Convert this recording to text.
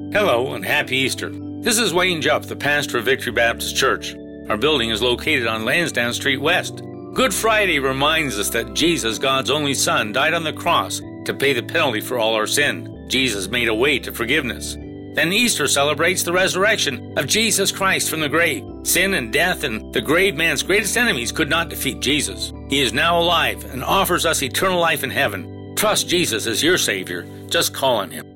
Hello and happy Easter. This is Wayne Jupp, the pastor of Victory Baptist Church. Our building is located on Lansdowne Street West. Good Friday reminds us that Jesus, God's only Son, died on the cross to pay the penalty for all our sin. Jesus made a way to forgiveness. Then Easter celebrates the resurrection of Jesus Christ from the grave. Sin and death and the grave man's greatest enemies could not defeat Jesus. He is now alive and offers us eternal life in heaven. Trust Jesus as your Savior. Just call on Him.